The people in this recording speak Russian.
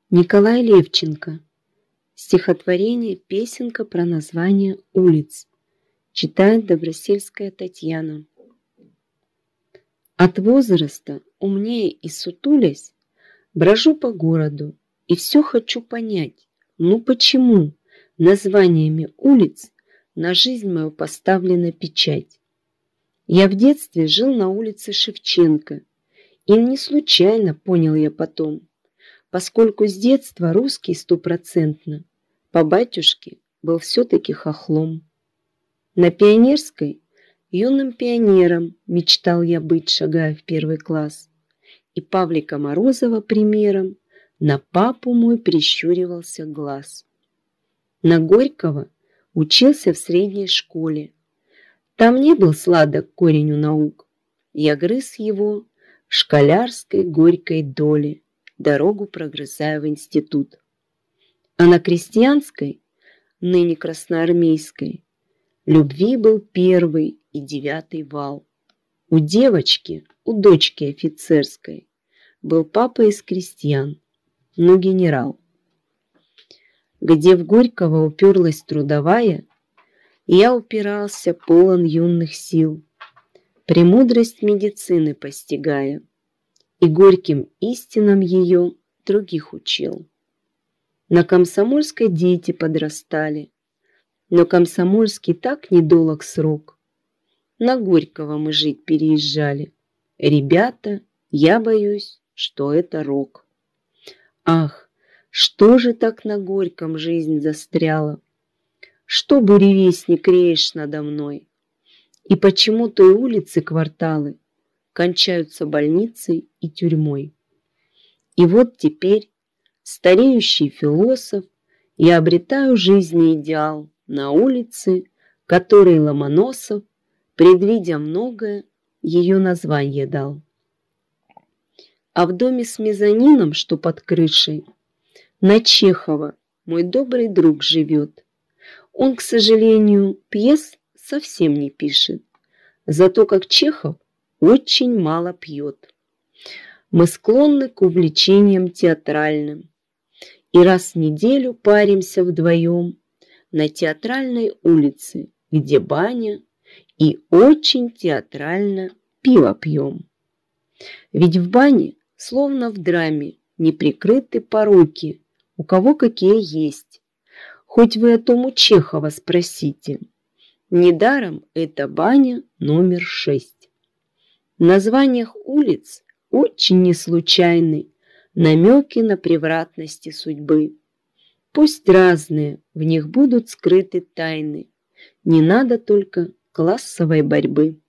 Николай Левченко. Стихотворение «Песенка про название улиц». Читает Добросельская Татьяна. От возраста, умнее и сутулясь, брожу по городу и все хочу понять, ну почему названиями улиц на жизнь мою поставлена печать. Я в детстве жил на улице Шевченко, и не случайно понял я потом, поскольку с детства русский 100%, по батюшке был все-таки хохлом. На Пионерской юным пионером мечтал я быть, шагая в 1 класс, и Павлика Морозова примером на папу мой прищуривался глаз. На Горького учился в средней школе. Там не был сладок корень у наук. Я грыз его в школярской горькой доле, дорогу прогрызая в институт. А на Крестьянской, ныне Красноармейской, любви был 1 и 9 вал. У девочки, у дочки офицерской, был папа из крестьян, но генерал. Где в Горького уперлась трудовая, я упирался полон юных сил, премудрость медицины постигая, и горьким истинам ее других учил. На Комсомольской дети подрастали, но Комсомольский так недолог срок. На Горького мы жить переезжали. Ребята, я боюсь, что это рок. Ах, что же так на Горьком жизнь застряла? Что, буревестник, реешь надо мной? И почему той улицы кварталы кончаются больницей и тюрьмой? И вот теперь, стареющий философ, я обретаю жизни идеал на улице, которой Ломоносов, предвидя многое, ее название дал. А в доме с мезонином, что под крышей, на Чехова мой добрый друг живет. Он, к сожалению, пьес совсем не пишет, зато как Чехов очень мало пьет. Мы склонны к увлечениям театральным, и раз в неделю паримся вдвоем на театральной улице, где баня, и очень театрально пиво пьем. Ведь в бане, словно в драме, не прикрыты пороки, у кого какие есть. Хоть вы о том у Чехова спросите. Недаром это баня номер 6. В названиях улиц очень неслучайны намеки на превратности судьбы. Пусть разные, в них будут скрыты тайны. Не надо только классовой борьбы.